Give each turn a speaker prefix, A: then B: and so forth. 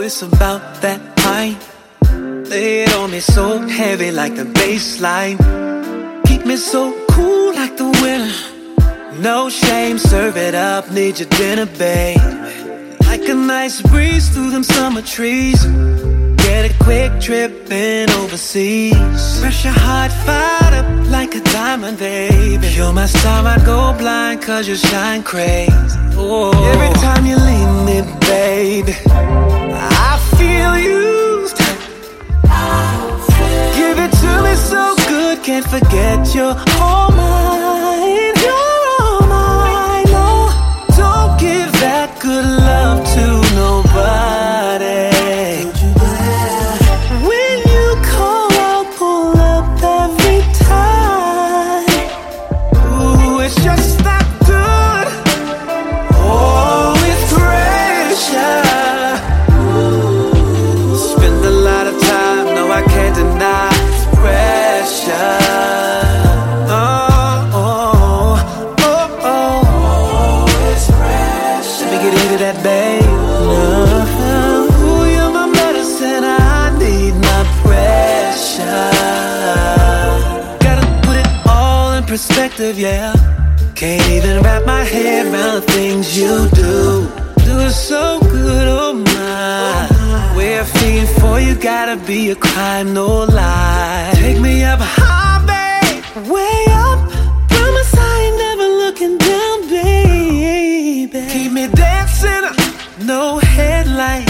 A: it's about that pint. Lay it on me so heavy like the baseline. Keep me so cool like the winter. No shame, serve it up, need your dinner, babe. Like a nice breeze through them summer trees. Get a quick trip in overseas. Pressure heart fired up like a diamond, baby. You're my star, I go blind cause you shine crazy. Oh. Every time you leave me, baby, I feel used. Give it to me so good, can't forget you're all mine. You're all mine, no. Don't give that good love to nobody. When you call, I'll pull up every time. Ooh, it's just that good. Oh, with pressure. Spend a lot of time, no, I can't deny pressure. Oh, oh, oh, oh, it's pressure. Let me get into that, babe. Ooh, you're my medicine, I need my pressure. Gotta put it all in perspective, yeah. Can't even wrap my head around the things you do. Do it so good, oh my. We're feeding for you, gotta be a crime, no lie. Take me up high, babe, way up. Promise I ain't never looking down, baby. Keep me dancing, no headlight.